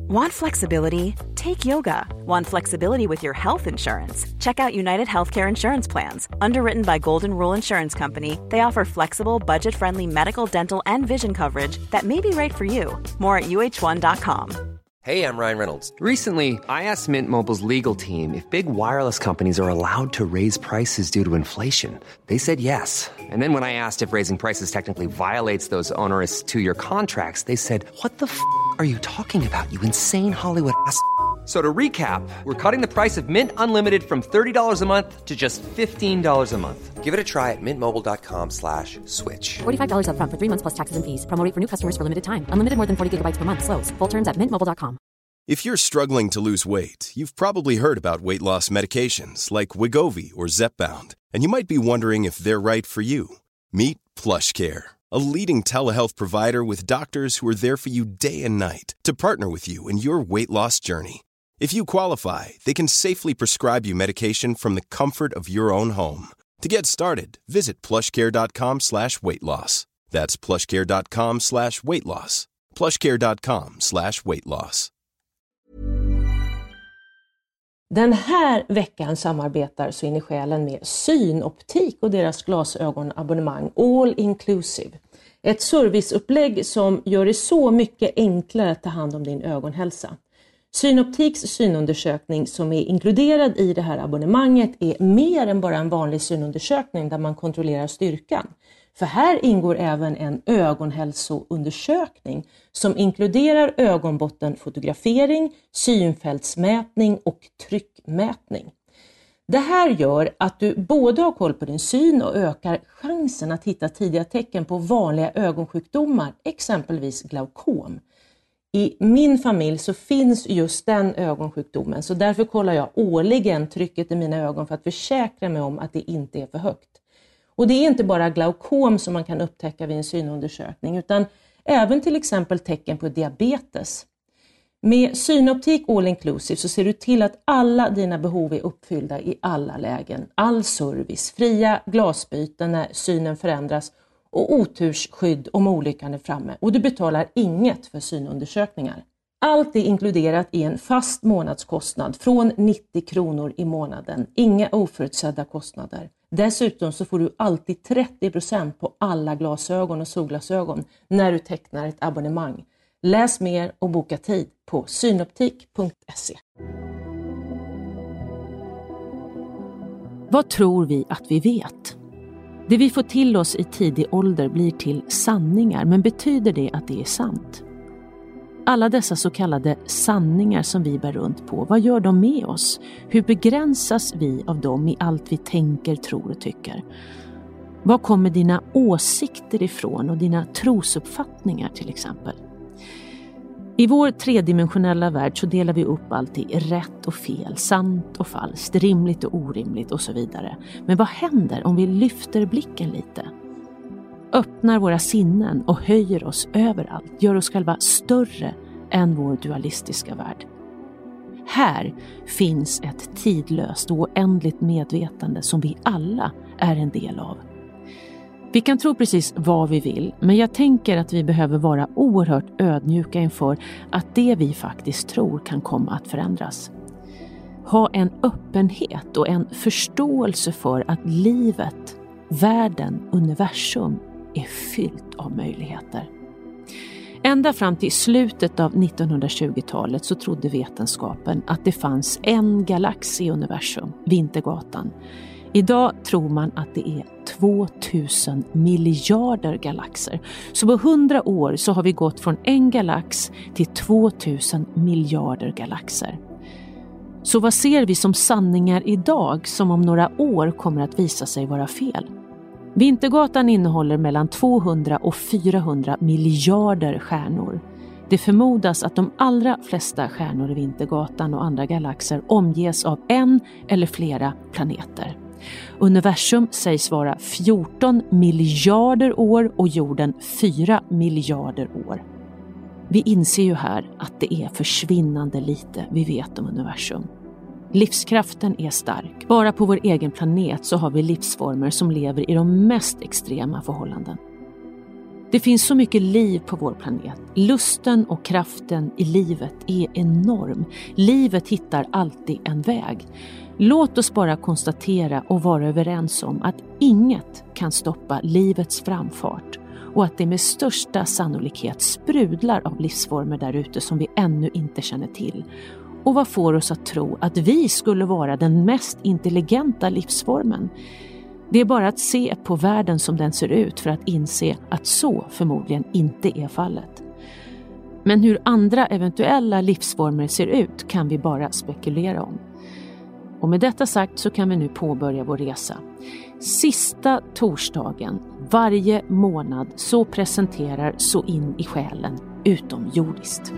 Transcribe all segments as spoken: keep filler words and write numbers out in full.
Want flexibility? Take yoga. Want flexibility with your health insurance? Check out United Healthcare Insurance Plans. Underwritten by Golden Rule Insurance Company, they offer flexible, budget-friendly medical, dental, and vision coverage that may be right for you. More at U H one dot com. Hey, I'm Ryan Reynolds. Recently, I asked Mint Mobile's legal team if big wireless companies are allowed to raise prices due to inflation. They said yes. And then when I asked if raising prices technically violates those onerous two-year contracts, they said, what the f*** are you talking about, you insane Hollywood ass f- So to recap, we're cutting the price of Mint Unlimited from thirty dollars a month to just fifteen dollars a month. Give it a try at mintmobile.com slash switch. forty-five dollars up front for three months plus taxes and fees. Promo rate for new customers for limited time. Unlimited more than forty gigabytes per month. Slows full terms at mint mobile dot com. If you're struggling to lose weight, you've probably heard about weight loss medications like Wegovy or Zepbound, and you might be wondering if they're right for you. Meet PlushCare, a leading telehealth provider with doctors who are there for you day and night to partner with you in your weight loss journey. If you qualify, they can safely prescribe you medication from the comfort of your own home. To get started, visit plushcare.com slash weight loss. That's plushcare.com slash weight loss. plushcare.com slash weight loss. Den här veckan samarbetar Så in i själen med Synoptik och deras glasögonabonnemang All Inclusive. Ett serviceupplägg som gör det så mycket enklare att ta hand om din ögonhälsa. Synoptiks synundersökning som är inkluderad i det här abonnemanget är mer än bara en vanlig synundersökning där man kontrollerar styrkan. För här ingår även en ögonhälsoundersökning som inkluderar ögonbottenfotografering, synfältsmätning och tryckmätning. Det här gör att du både har koll på din syn och ökar chansen att hitta tidiga tecken på vanliga ögonsjukdomar, exempelvis glaukom. I min familj så finns just den ögonsjukdomen, så därför kollar jag årligen trycket i mina ögon för att försäkra mig om att det inte är för högt. Och det är inte bara glaukom som man kan upptäcka vid en synundersökning utan även till exempel tecken på diabetes. Med Synoptik All Inclusive så ser du till att alla dina behov är uppfyllda i alla lägen. All service, fria glasbyten när synen förändras och otursskydd om olyckan är framme. Och du betalar inget för synundersökningar. Allt är inkluderat i en fast månadskostnad från nittio kronor i månaden. Inga oförutsedda kostnader. Dessutom så får du alltid trettio procent på alla glasögon och solglasögon när du tecknar ett abonnemang. Läs mer och boka tid på synoptik punkt se. Vad tror vi att vi vet? Det vi får till oss i tidig ålder blir till sanningar, men betyder det att det är sant? Alla dessa så kallade sanningar som vi bär runt på, vad gör de med oss? Hur begränsas vi av dem i allt vi tänker, tror och tycker? Var kommer dina åsikter ifrån och dina trosuppfattningar till exempel? I vår tredimensionella värld så delar vi upp allt i rätt och fel, sant och falskt, rimligt och orimligt och så vidare. Men vad händer om vi lyfter blicken lite? Öppnar våra sinnen och höjer oss överallt, gör oss själva större än vår dualistiska värld. Här finns ett tidlöst och oändligt medvetande som vi alla är en del av. Vi kan tro precis vad vi vill, men jag tänker att vi behöver vara oerhört ödmjuka inför att det vi faktiskt tror kan komma att förändras. Ha en öppenhet och en förståelse för att livet, världen, universum är fyllt av möjligheter. Ända fram till slutet av nittonhundratjugotalet så trodde vetenskapen att det fanns en galax i universum, Vintergatan. Idag tror man att det är tvåtusen miljarder galaxer. Så på hundra år så har vi gått från en galax till tvåtusen miljarder galaxer. Så vad ser vi som sanningar idag som om några år kommer att visa sig vara fel? Vintergatan innehåller mellan tvåhundra och fyrahundra miljarder stjärnor. Det förmodas att de allra flesta stjärnor i Vintergatan och andra galaxer omges av en eller flera planeter. Universum sägs vara fjorton miljarder år och jorden fyra miljarder år. Vi inser ju här att det är försvinnande lite vi vet om universum. Livskraften är stark. Bara på vår egen planet så har vi livsformer som lever i de mest extrema förhållanden. Det finns så mycket liv på vår planet. Lusten och kraften i livet är enorm. Livet hittar alltid en väg. Låt oss bara konstatera och vara överens om att inget kan stoppa livets framfart och att det med största sannolikhet sprudlar av livsformer där ute som vi ännu inte känner till. Och vad får oss att tro att vi skulle vara den mest intelligenta livsformen? Det är bara att se på världen som den ser ut för att inse att så förmodligen inte är fallet. Men hur andra eventuella livsformer ser ut kan vi bara spekulera om. Och med detta sagt så kan vi nu påbörja vår resa. Sista torsdagen varje månad så presenterar Så in i själen utomjordiskt.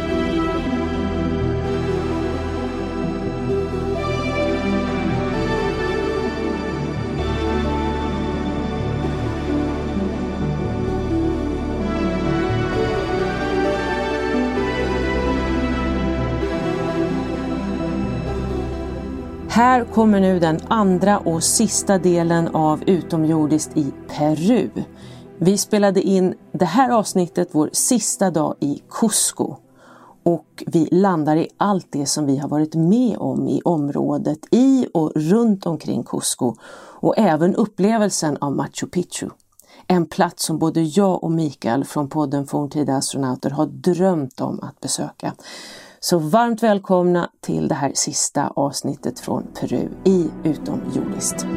Här kommer nu den andra och sista delen av Utomjordiskt i Peru. Vi spelade in det här avsnittet vår sista dag i Cusco. Och vi landar i allt det som vi har varit med om i området i och runt omkring Cusco. Och även upplevelsen av Machu Picchu. En plats som både jag och Mikael från podden Forntida astronauter har drömt om att besöka. Så varmt välkomna till det här sista avsnittet från Peru i Utomjordiskt.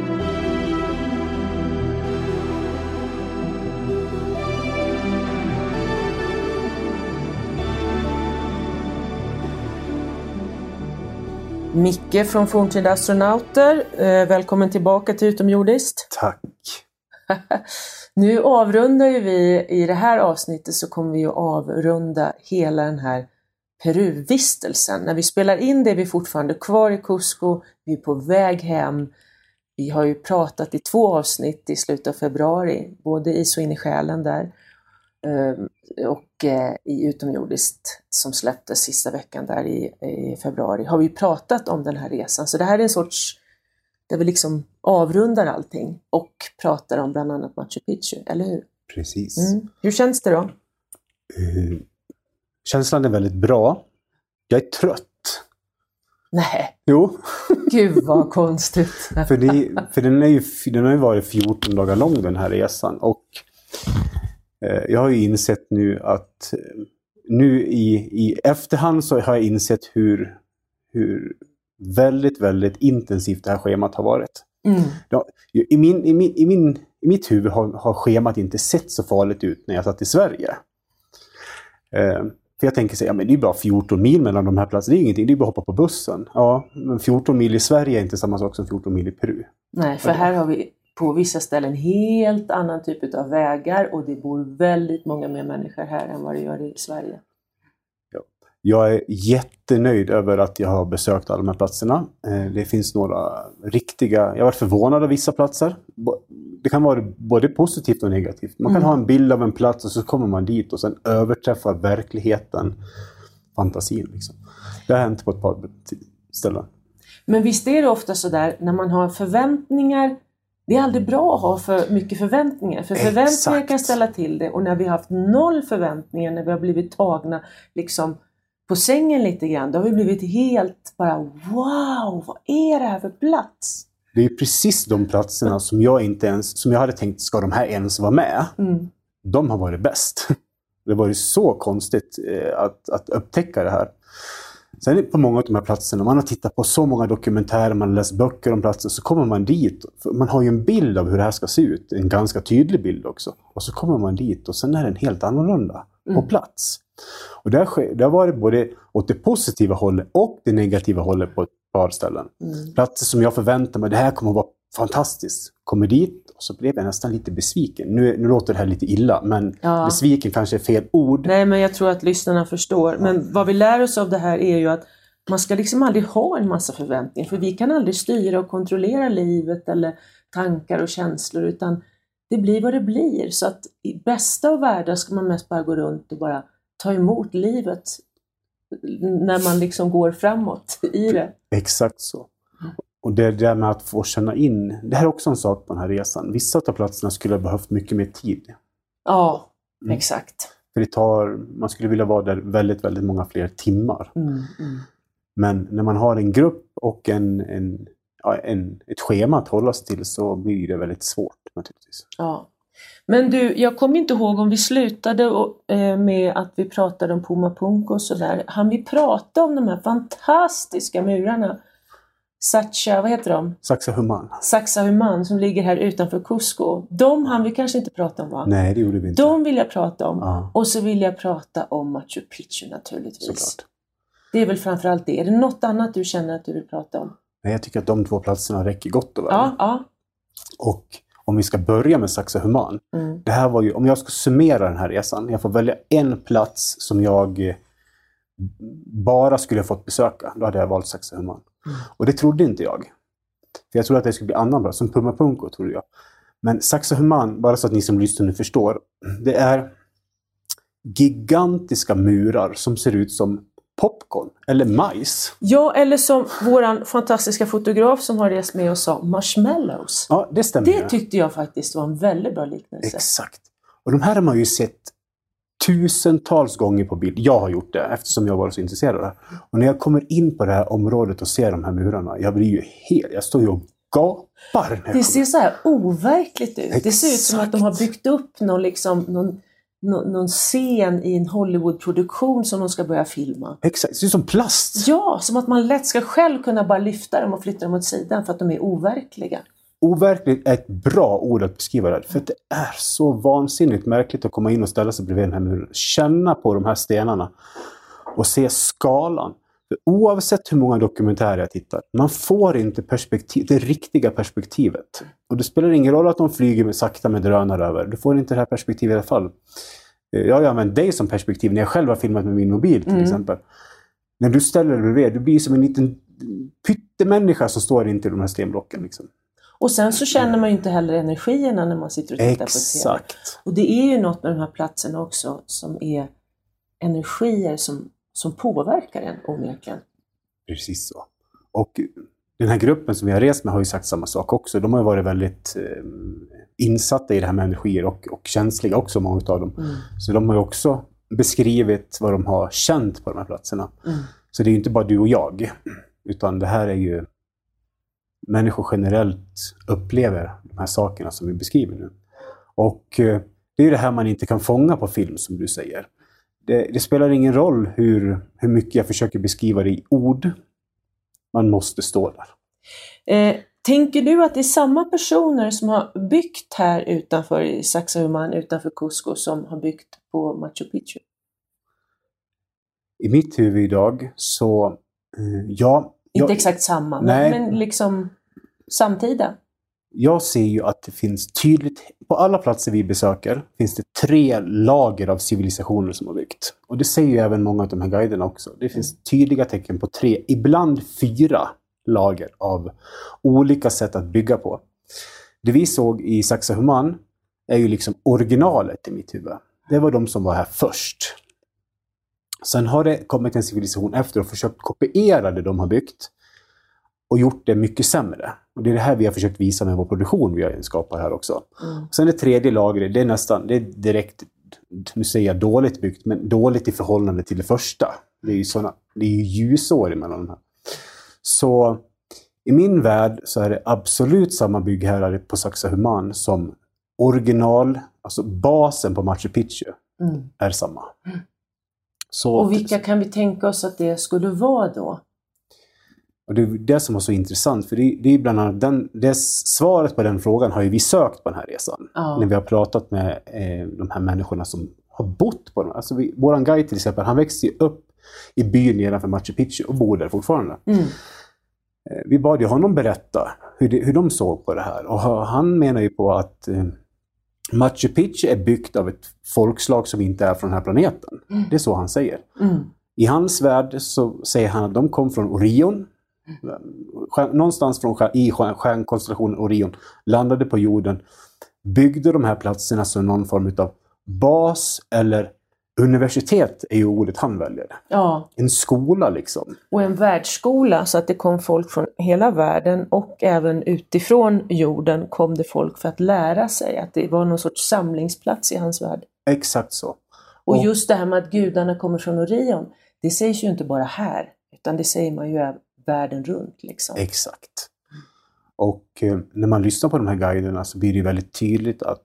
Micke från Forntida astronauter, välkommen tillbaka till Utomjordiskt. Tack. Nu avrundar ju vi i det här avsnittet, så kommer vi att avrunda hela den här Peru-vistelsen. När vi spelar in det är vi fortfarande kvar i Cusco, vi är på väg hem. Vi har ju pratat i två avsnitt i slutet av februari, både i Så in i själen där och i Utomjordiskt som släpptes sista veckan där i, i februari. Har vi pratat om den här resan, så det här är en sorts där vi liksom avrundar allting och pratar om bland annat Machu Picchu, eller hur? Precis. Mm. Hur känns det då? Uh, känslan är väldigt bra. Jag är trött. Nej. Jo. Gud vad konstigt. för det, för den, är ju, den har ju varit fjorton dagar lång den här resan. Och eh, jag har ju insett nu att eh, nu i, i efterhand så har jag insett hur, hur väldigt, väldigt intensivt det här schemat har varit. Mm. Ja, i, min, i, min, i, min, I mitt huvud har, har schemat inte sett så farligt ut när jag satt i Sverige. Eh, för jag tänker säga, ja, men det är bara fjorton mil mellan de här platserna. Det är ingenting, det är bara att hoppa på bussen. Ja, men fjorton mil i Sverige är inte samma sak som fjorton mil i Peru. Nej, för här har vi på vissa ställen helt annan typ av vägar. Och det bor väldigt många mer människor här än vad det gör i Sverige. Ja. Jag är jättenöjd över att jag har besökt alla de här platserna. Det finns några riktiga, jag har varit förvånad av vissa platser. Det kan vara både positivt och negativt. Man kan mm. ha en bild av en plats och så kommer man dit och sen överträffar verkligheten fantasin. Liksom. Det har hänt på ett par ställen. Men visst är det ofta så där när man har förväntningar. Det är aldrig bra att ha för mycket förväntningar. För förväntningar Exakt. Kan ställa till det. Och när vi har haft noll förväntningar, när vi har blivit tagna liksom på sängen lite grann, då har vi blivit helt bara wow, vad är det här för plats? Det är precis de platserna som jag inte ens, som jag hade tänkt, ska de här ens vara med? Mm. De har varit bäst. Det var ju så konstigt eh, att, att upptäcka det här. Sen på många av de här platserna, man har tittat på så många dokumentärer, man har läst böcker om platser, så kommer man dit. Man har ju en bild av hur det här ska se ut, en ganska tydlig bild också. Och så kommer man dit och sen är den helt annorlunda mm. på plats. Och det har, det har varit både åt det positiva hållet och det negativa hållet på ett par ställen. Mm. Platser som jag förväntar mig, det här kommer att vara fantastiskt. Kommer dit och så blev jag nästan lite besviken. Nu, nu låter det här lite illa, men ja. Besviken kanske är fel ord. Nej, men jag tror att lyssnarna förstår. Ja. Men vad vi lär oss av det här är ju att man ska liksom aldrig ha en massa förväntningar. För vi kan aldrig styra och kontrollera livet eller tankar och känslor, utan det blir vad det blir. Så att i bästa av världar ska man mest bara gå runt och bara ta emot livet när man liksom går framåt i det. Exakt så. Och det där med att få känna in, det här är också en sak på den här resan. Vissa av platserna skulle ha behövt mycket mer tid. Ja. Mm. Exakt. För det tar, man skulle vilja vara där väldigt, väldigt många fler timmar. Mm, mm. Men när man har en grupp och en, en, ja, en, ett schema att hålla sig till så blir det väldigt svårt naturligtvis. Ja. Men du, jag kommer inte ihåg om vi slutade och, eh, med att vi pratade om Puma Punku och sådär. Han vi prata om de här fantastiska murarna? Sacha, vad heter de? Sacsayhuaman. Sacsayhuaman som ligger här utanför Cusco. De han vi kanske inte prata om, va? Nej, det gjorde vi inte. De vill jag prata om. Ja. Och så vill jag prata om Machu Picchu naturligtvis. Såklart. Det är väl framförallt det. Är det något annat du känner att du vill prata om? Nej, jag tycker att de två platserna räcker gott och väl. Ja, ja. Och om vi ska börja med Sacsayhuaman. Mm. Det här var ju, om jag ska summera den här resan. Jag får välja en plats som jag bara skulle ha fått besöka. Då hade jag valt Sacsayhuaman. Mm. Och det trodde inte jag. För jag trodde att det skulle bli annan plats. Som Puma Punku trodde jag. Men Sacsayhuaman, bara så att ni som lyssnar nu förstår. Det är gigantiska murar som ser ut som popcorn eller majs. Ja, eller som våran fantastiska fotograf som har rest med oss sa, marshmallows. Ja, det stämmer. Det tyckte jag faktiskt var en väldigt bra liknelse. Exakt. Och de här har man ju sett tusentals gånger på bild. Jag har gjort det eftersom jag var så intresserad av det. Och när jag kommer in på det här området och ser de här murarna, jag blir ju helt, jag står ju och gapar. Det ser så här overkligt ut. Exakt. Det ser ut som att de har byggt upp någon liksom någon Nå- någon scen i en Hollywood-produktion som de ska börja filma. Exakt, det ser ut som plast. Ja, som att man lätt ska själv kunna bara lyfta dem och flytta dem åt sidan för att de är overkliga. Overkligt är ett bra ord att beskriva det. För att det är så vansinnigt märkligt att komma in och ställa sig bredvid den här muren. Känna på de här stenarna och se skalan. För oavsett hur många dokumentärer jag tittar, man får inte perspektiv, det riktiga perspektivet. Och det spelar ingen roll att de flyger med, sakta med drönare över. Du får inte det här perspektivet i alla fall. Jag har använt dig som perspektiv när jag själv har filmat med min mobil till mm. exempel. När du ställer dig bredvid, du blir som en liten pyttemänniska som står inte i de här stenblocken. Liksom. Och sen så känner man ju inte heller energierna när man sitter och tittar Exakt. på T V. Och det är ju något med de här platserna också som är energier som som påverkar en onekligen. Precis så. Och den här gruppen som vi har rest med har ju sagt samma sak också. De har ju varit väldigt eh, insatta i det här med energier och, och känsliga också, många av dem. Mm. Så de har ju också beskrivit vad de har känt på de här platserna. Mm. Så det är ju inte bara du och jag. Utan det här är ju människor generellt upplever de här sakerna som vi beskriver nu. Och eh, det är ju det här man inte kan fånga på film som du säger. Det, det spelar ingen roll hur, hur mycket jag försöker beskriva det i ord. Man måste stå där. Eh, tänker du att det är samma personer som har byggt här utanför i Sacsayhuaman, utanför Cusco, som har byggt på Machu Picchu? I mitt huvud idag så, eh, ja... Inte jag, exakt samma, men, men liksom samtida. Jag ser ju att det finns tydligt, på alla platser vi besöker finns det tre lager av civilisationer som har byggt. Och det säger ju även många av de här guiderna också. Det finns tydliga tecken på tre, ibland fyra lager av olika sätt att bygga på. Det vi såg i Sacsayhuaman är ju liksom originalet i mitt huvud. Det var de som var här först. Sen har det kommit en civilisation efter och försökt kopiera det de har byggt. Och gjort det mycket sämre. Och det är det här vi har försökt visa med vår produktion vi har skapat här också. Mm. Sen det tredje lagret, det är nästan, det är direkt, nu säger jag dåligt byggt, men dåligt i förhållande till det första. Det är ju såna, det är ju ljusår emellan de här. Så i min värld så är det absolut samma byggherrar på Sacsayhuaman som original, alltså basen på Machu Picchu mm. är samma. Mm. Så, och vilka kan vi tänka oss att det skulle vara då? Och det är det som var så intressant, för det, det är bland annat den, det svaret på den frågan har ju vi sökt på den här resan. Ja. När vi har pratat med eh, de här människorna som har bott på den. Alltså vi, våran guide till exempel, han växte ju upp i byn nedanför Machu Picchu och bor där fortfarande. Mm. Eh, vi bad ju honom berätta hur, det, hur de såg på det här. Och han menar ju på att eh, Machu Picchu är byggt av ett folkslag som inte är från den här planeten. Mm. Det är så han säger. Mm. I hans värld så säger han att de kom från Orion. Någonstans från, i stjärnkonstellationen Orion, landade på jorden, byggde de här platserna som någon form av bas eller universitet är ju ordet han väljer. Ja. En skola liksom. Och en världsskola, så att det kom folk från hela världen och även utifrån jorden kom det folk för att lära sig, att det var någon sorts samlingsplats i hans värld. Exakt så. Och just det här med att gudarna kommer från Orion, det sägs ju inte bara här, utan det säger man ju världen runt. Liksom. Exakt. Och eh, när man lyssnar på de här guiderna så blir det väldigt tydligt att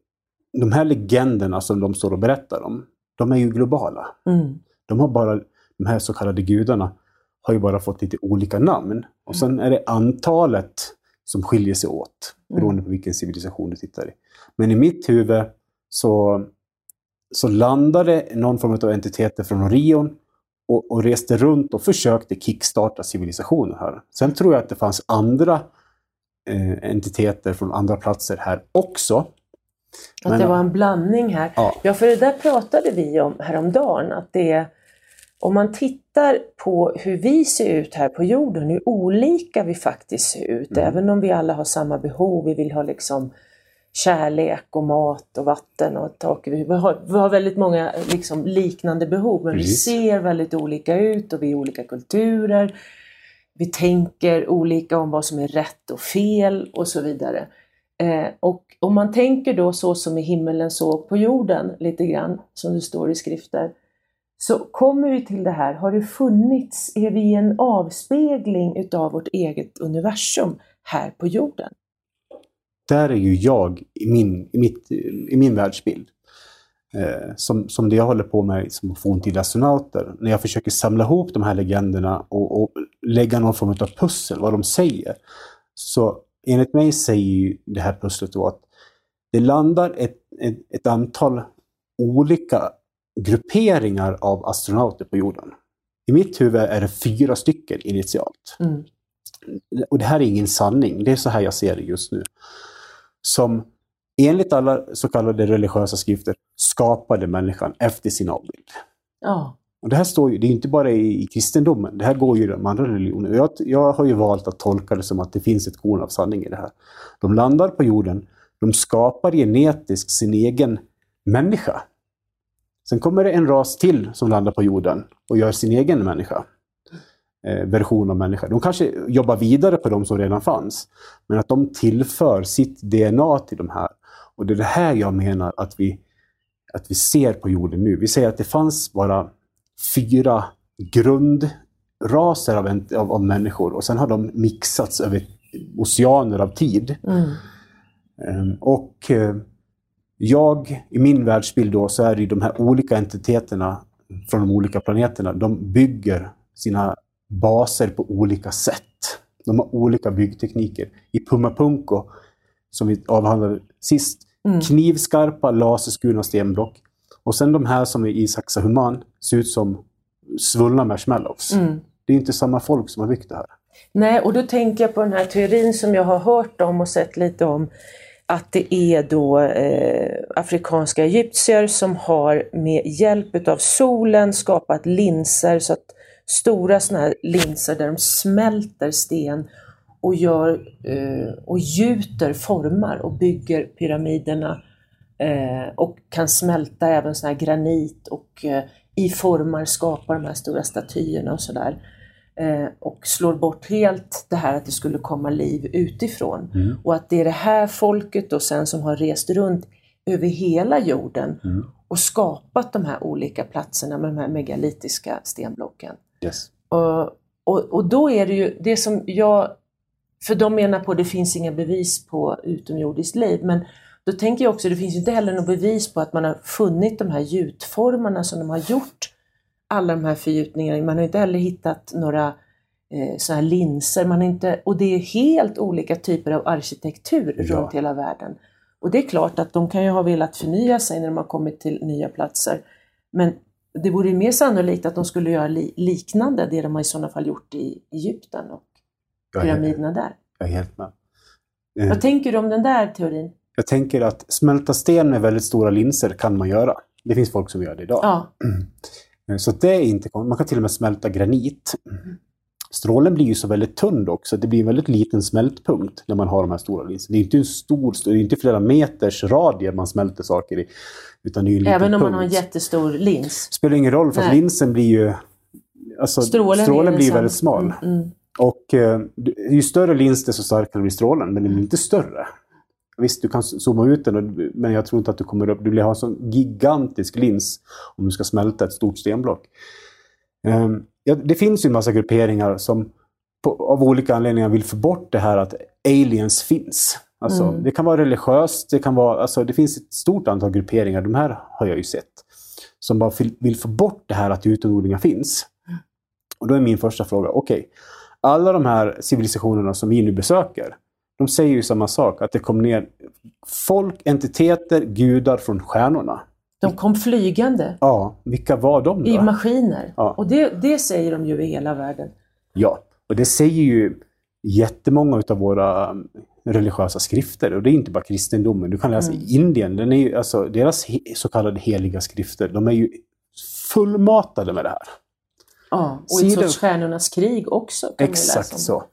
de här legenderna som de står och berättar om, de är ju globala. Mm. De har bara, de här så kallade gudarna har ju bara fått lite olika namn. Och sen är det antalet som skiljer sig åt, beroende på vilken civilisation du tittar i. Men i mitt huvud så, så landade någon form av entiteter från Orion och, och reste runt och försökte kickstarta civilisationer här. Sen tror jag att det fanns andra eh, entiteter från andra platser här också. Att Men, det var en blandning här. Ja. ja, för det där pratade vi om häromdagen. Att det är, om man tittar på hur vi ser ut här på jorden, hur olika vi faktiskt ser ut. Mm. Även om vi alla har samma behov, vi vill ha liksom kärlek och mat och vatten och tak. Vi har, vi har väldigt många liksom liknande behov, men Precis. vi ser väldigt olika ut och vi är olika kulturer. Vi tänker olika om vad som är rätt och fel och så vidare. Eh, och om man tänker då så som i himmelen så på jorden lite grann, som det står i skrifter, så kommer vi till det här, har det funnits, är vi en avspegling utav vårt eget universum här på jorden? Där är ju jag i min, i mitt, i min världsbild. Eh, som, som det jag håller på med som forntida astronauter. När jag försöker samla ihop de här legenderna och, och lägga någon form av pussel, vad de säger. Så enligt mig säger ju det här pusslet då att det landar ett, ett, ett antal olika grupperingar av astronauter på jorden. I mitt huvud är det fyra stycken initialt. Mm. Och det här är ingen sanning, det är så här jag ser det just nu. Som enligt alla så kallade religiösa skrifter skapade människan efter sin avbild. Ja. Och det här står ju, det är inte bara i, i kristendomen, det här går ju i de andra religionerna. Jag, jag har ju valt att tolka det som att det finns ett korn av sanning i det här. De landar på jorden, de skapar genetiskt sin egen människa. Sen kommer det en ras till som landar på jorden och gör sin egen människa. Eh, version av människa. De kanske jobbar vidare på de som redan fanns. Men att de tillför sitt D N A till de här. Och det är det här jag menar att vi, att vi ser på jorden nu. Vi säger att det fanns bara fyra grundraser av, en, av, av människor. Och sen har de mixats över oceaner av tid. Mm. Um, och uh, jag, i min världsbild då, så är det de här olika entiteterna från de olika planeterna. De bygger sina baser på olika sätt. De har olika byggtekniker. I Pumapunko, som vi avhandlade sist, mm. knivskarpa, laserskurna stenblock. Och sen de här som är i Saxahuman ser ut som svullna marshmallows. Mm. Det är inte samma folk som har byggt det här. Nej, och då tänker jag på den här teorin som jag har hört om och sett lite om. Att det är då eh, afrikanska egyptier som har med hjälp av solen skapat linser, så att stora såna här linser där de smälter sten och gör eh, och gjuter formar och bygger pyramiderna eh, och kan smälta även såna här granit och eh, i formar skapar de här stora statyerna och sådär. Eh, och slår bort helt det här att det skulle komma liv utifrån. Mm. Och att det är det här folket då sen som har rest runt över hela jorden mm. och skapat de här olika platserna med de här megalitiska stenblocken. Yes. Och, och, och då är det ju det som jag, för de menar på det finns inga bevis på utomjordiskt liv, men då tänker jag också det finns ju inte heller något bevis på att man har funnit de här gjutformarna som de har gjort alla de här fördjupningarna. Man har inte heller hittat några eh, så här linser. Man har inte, och det är helt olika typer av arkitektur ja. runt hela världen. Och det är klart att de kan ju ha velat förnya sig när de har kommit till nya platser. Men det vore ju mer sannolikt att de skulle göra li- liknande det de har i sådana fall gjort i Egypten och pyramiderna där. Jag är helt med. Eh, Vad tänker du om den där teorin? Jag tänker att smälta sten med väldigt stora linser kan man göra. Det finns folk som gör det idag. Ja. Så det är inte, man kan till och med smälta granit. Strålen blir ju så väldigt tunn också. Det blir en väldigt liten smältpunkt när man har de här stora linserna. Det är inte en stor, det är inte flera meters radie man smälter saker i. Utan det är en liten Även om punkt. Man har en jättestor lins. Spelar ingen roll för att linsen blir ju... Alltså, strålen, strålen blir väldigt smal. Mm, mm. Och eh, ju större lins desto starkare blir strålen. Men den blir inte större. Visst, du kan zooma ut den, men jag tror inte att du kommer upp. Du vill ha en sån gigantisk lins om du ska smälta ett stort stenblock. Um, ja, det finns ju en massa grupperingar som på, av olika anledningar vill få bort det här att aliens finns. Alltså, mm. Det kan vara religiöst, det kan vara, alltså, det finns ett stort antal grupperingar, de här har jag ju sett, som bara vill få bort det här att utomjordingar finns. Och då är min första fråga, okej, okay, alla de här civilisationerna som vi nu besöker, de säger ju samma sak, att det kom ner folk, entiteter, gudar från stjärnorna. De kom flygande. Ja, vilka var de då? I maskiner. Ja. Och det, det säger de ju i hela världen. Ja, och det säger ju jättemånga av våra religiösa skrifter. Och det är inte bara kristendomen. Du kan läsa mm. i Indien, den är ju, alltså, deras he- så kallade heliga skrifter, de är ju fullmatade med det här. Ja, och Sidan... ett sorts stjärnornas krig också. Kan Exakt så.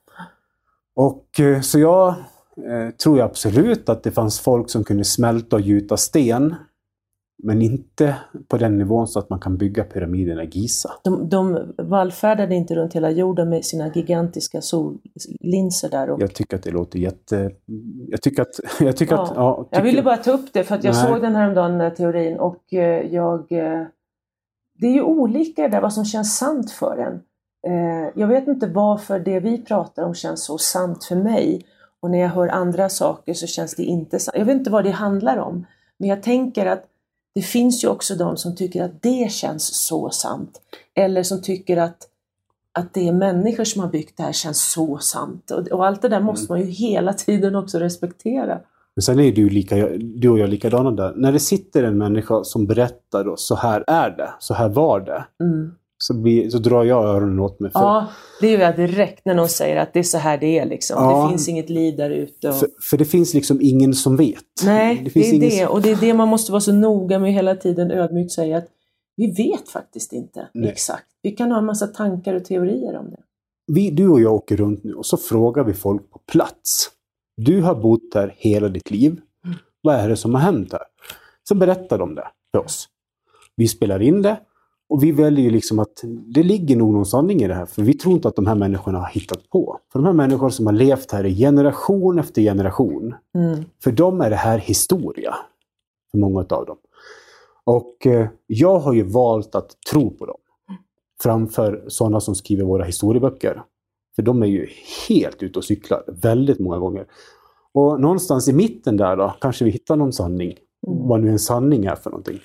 Och så jag eh, tror jag absolut att det fanns folk som kunde smälta och gjuta sten. Men inte på den nivån så att man kan bygga pyramiderna i Giza. De, de vallfärdade inte runt hela jorden med sina gigantiska sollinser där. Och... Jag tycker att det låter jätte... Jag tycker att... Jag, tycker ja. att, ja, tycker... jag ville bara ta upp det för att jag Nej. såg den här dagen, den här teorin. Och eh, jag... Eh, det är ju olika där vad som känns sant för en. Eh, jag vet inte varför det vi pratar om känns så sant för mig. Och när jag hör andra saker så känns det inte sant. Jag vet inte vad det handlar om. Men jag tänker att det finns ju också de som tycker att det känns så sant. Eller som tycker att, att det är människor som har byggt det här känns så sant. Och, och allt det där måste man ju hela tiden också respektera. Men sen är du, lika, du och jag likadana där. När det sitter en människa som berättar då, så här är det, så här var det. Mm. Så, blir, så drar jag öronen åt mig. För, ja, det är ju direkt när någon säger att det är så här det är. Liksom. Ja, det finns inget liv där ute. Och... För, för det finns liksom ingen som vet. Nej, det, det är det. Som... Och det är det man måste vara så noga med hela tiden ödmjukt säga att vi vet faktiskt inte Nej. exakt. Vi kan ha en massa tankar och teorier om det. Vi, du och jag åker runt nu och så frågar vi folk på plats. Du har bott här hela ditt liv. Mm. Vad är det som har hänt här? Så berättar de det för oss. Vi spelar in det. Och vi väljer ju liksom att det ligger nog någon sanning i det här. För vi tror inte att de här människorna har hittat på. För de här människorna som har levt här i generation efter generation. Mm. För dem är det här historia. För många av dem. Och eh, jag har ju valt att tro på dem. Framför sådana som skriver våra historieböcker. För de är ju helt ute och cyklar. Väldigt många gånger. Och någonstans i mitten där då. Kanske vi hittar någon sanning. Mm. Vad nu en sanning är för någonting.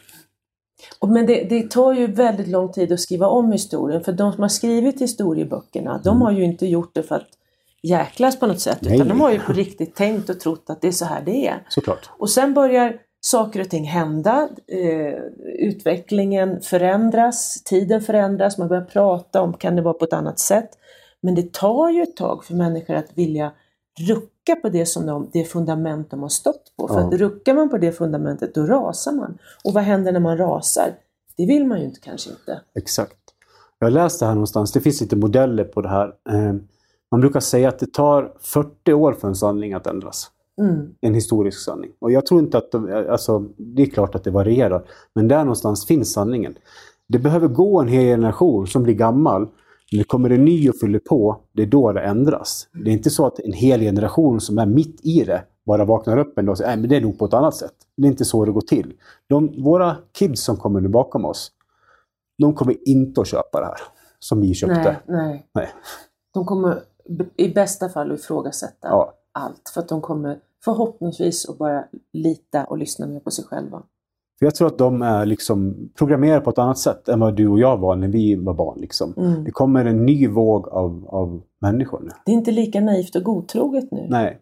Men det, det tar ju väldigt lång tid att skriva om historien. För de som har skrivit historieböckerna, mm. de har ju inte gjort det för att jäklas på något sätt. Nej, utan nej. De har ju på riktigt tänkt och trott att det är så här det är. Såklart. Och sen börjar saker och ting hända. Eh, utvecklingen förändras, tiden förändras. Man börjar prata om, kan det vara på ett annat sätt? Men det tar ju ett tag för människor att vilja rucka på det som de, det fundament de har stått på. För ja. att ruckar man på det fundamentet, då rasar man. Och vad händer när man rasar? Det vill man ju inte, kanske inte. Exakt. Jag läste här någonstans, det finns lite modeller på det här. Man brukar säga att det tar fyrtio år för en sanning att ändras. Mm. En historisk sanning. Och jag tror inte att, de, alltså, det är klart att det varierar. Men där någonstans finns sanningen. Det behöver gå en hel generation som blir gammal. När det kommer en ny och fyller på, det är då det ändras. Det är inte så att en hel generation som är mitt i det bara vaknar upp en dag och säger, nej men det är nog på ett annat sätt. Det är inte så det går till. De, våra kids som kommer nu bakom oss, de kommer inte att köpa det här som vi köpte. Nej, nej. nej. De kommer i bästa fall att ifrågasätta ja. allt. För att de kommer förhoppningsvis att bara lita och lyssna mer på sig själva. För jag tror att de är liksom programmerade på ett annat sätt än vad du och jag var när vi var barn. Liksom. Mm. Det kommer en ny våg av, av människor nu. Det är inte lika naivt och godtroget nu. Nej.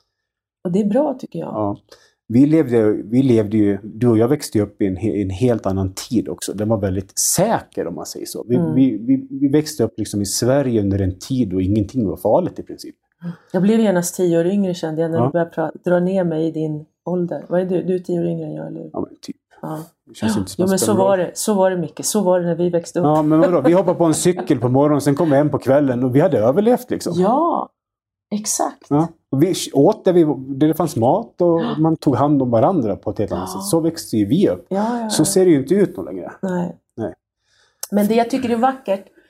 Och det är bra, tycker jag. Ja. Vi levde, vi levde ju, du och jag växte upp i en, en helt annan tid också. Den var väldigt säker, om man säger så. Vi, mm. vi, vi, vi växte upp liksom i Sverige under en tid då ingenting var farligt i princip. Jag blev genast tio år yngre, kände jag, när ja. du började pra- dra ner mig i din ålder. Vad är du? Du är tio år yngre än jag, eller? Ja, men typ. Ja. Det känns inte som jo, men så var, det, så var det mycket. Så var det när vi växte upp. Ja, men vadå? Vi hoppade på en cykel på morgonen, sen kom vi hem på kvällen och vi hade överlevt liksom. Ja, exakt. Ja. Och vi åt där, vi, där det fanns mat och ja. man tog hand om varandra på ett helt annat ja. sätt. Så växte ju vi upp. Ja, ja, ja. Så ser det ju inte ut någon längre. Nej. Nej. Men det jag tycker är vackert,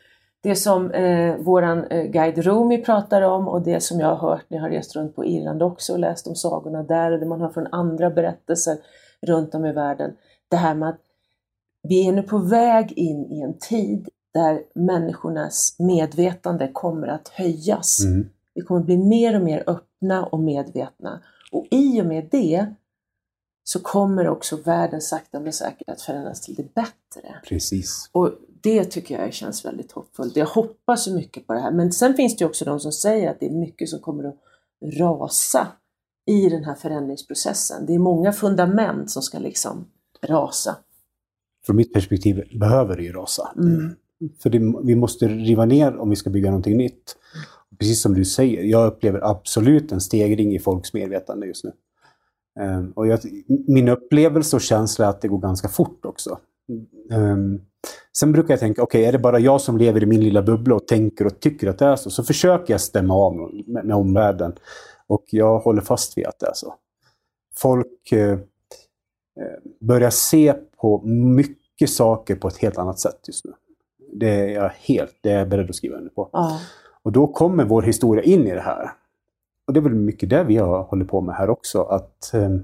det som eh, våran eh, guide Rumi pratar om och det som jag har hört när jag har rest runt på Irland också och läst om sagorna där och det man har från andra berättelser runt om i världen. Det här med att vi är nu på väg in i en tid där människornas medvetande kommer att höjas. Mm. Vi kommer bli mer och mer öppna och medvetna. Och i och med det så kommer också världen sakta men säkert att förändras till det bättre. Precis. Och det tycker jag känns väldigt hoppfullt. Jag hoppas så mycket på det här. Men sen finns det ju också de som säger att det är mycket som kommer att rasa i den här förändringsprocessen. Det är många fundament som ska liksom rasa. Från mitt perspektiv behöver det ju rasa. Mm. För det, vi måste riva ner om vi ska bygga någonting nytt. Precis som du säger, jag upplever absolut en stegring i folks medvetande just nu. Um, och jag, min upplevelse och känsla är att det går ganska fort också. Um, sen brukar jag tänka, okej, okay, är det bara jag som lever i min lilla bubbla och tänker och tycker att det är så, så försöker jag stämma av med, med omvärlden. Och jag håller fast vid att det är så. Folk uh, börjar se på mycket saker på ett helt annat sätt just nu. Det är jag helt det är jag beredd att skriva under på. Ja. Och då kommer vår historia in i det här. Och det är väl mycket det vi har hållit på med här också. Att eh,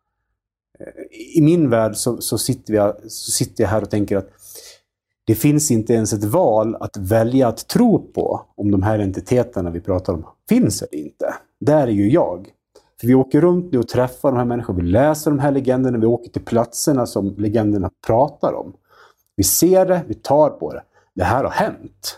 i min värld så, så, sitter vi, så sitter jag här och tänker att det finns inte ens ett val att välja att tro på om de här entiteterna vi pratar om finns eller inte. Där är ju jag. För vi åker runt nu och träffar de här människorna. Vi läser de här legenderna. Vi åker till platserna som legenderna pratar om. Vi ser det, vi tar på det. Det här har hänt.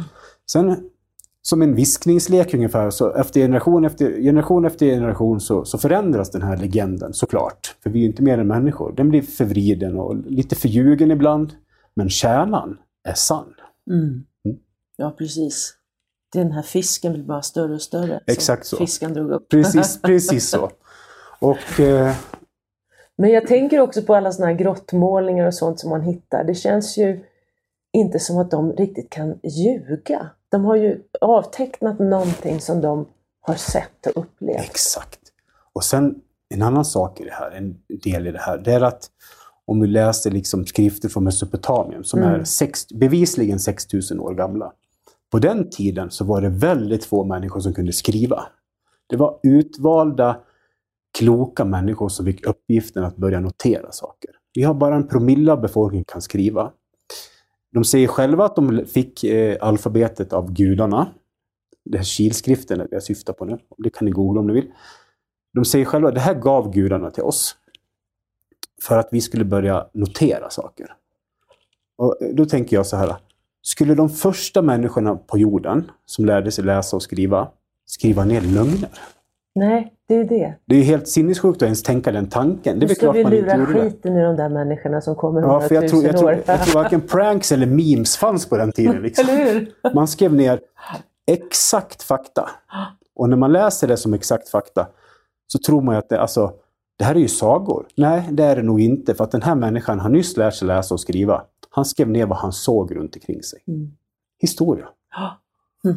Sen som en viskningslek ungefär, så efter generation efter generation efter generation så, så förändras den här legenden såklart. För vi är ju inte mer än människor. Den blir förvriden och lite förljugen ibland. Men kärnan är sann. Mm. Mm. Ja, precis. Den här fisken blir bara större och större. Exakt så. Fisken drog upp. Precis, precis så. Och... Eh... Men jag tänker också på alla såna här grottmålningar och sånt som man hittar. Det känns ju inte som att de riktigt kan ljuga. De har ju avtecknat någonting som de har sett och upplevt. Exakt. Och sen en annan sak i det här, en del i det här, det är att om vi läser liksom skrifter från Mesopotamien som mm. är sex, bevisligen sex tusen år gamla. På den tiden så var det väldigt få människor som kunde skriva. Det var utvalda, kloka människor som fick uppgiften att börja notera saker. Vi har bara en promille av befolkningen kan skriva. De säger själva att de fick eh, alfabetet av gudarna. Det här kilskriften jag syftar på nu. Det kan ni googla om ni vill. De säger själva att det här gav gudarna till oss. För att vi skulle börja notera saker. Och då tänker jag så här. Skulle de första människorna på jorden som lärde sig läsa och skriva skriva ner lögner? Nej, det är det. Det är ju helt sinnessjukt att ens tänka den tanken. Det är väl klart man inte gjorde det. Vi skiten i de där människorna som kommer ja, för jag tror, jag tror, år. jag tror varken pranks eller memes fanns på den tiden. Liksom. Eller hur? Man skrev ner exakt fakta. Och när man läser det som exakt fakta så tror man att det, alltså, det här är ju sagor. Nej, det är det nog inte. För att den här människan har nyss lärt sig läsa och skriva. Han skrev ner vad han såg runt omkring sig. Mm. Historia. Mm.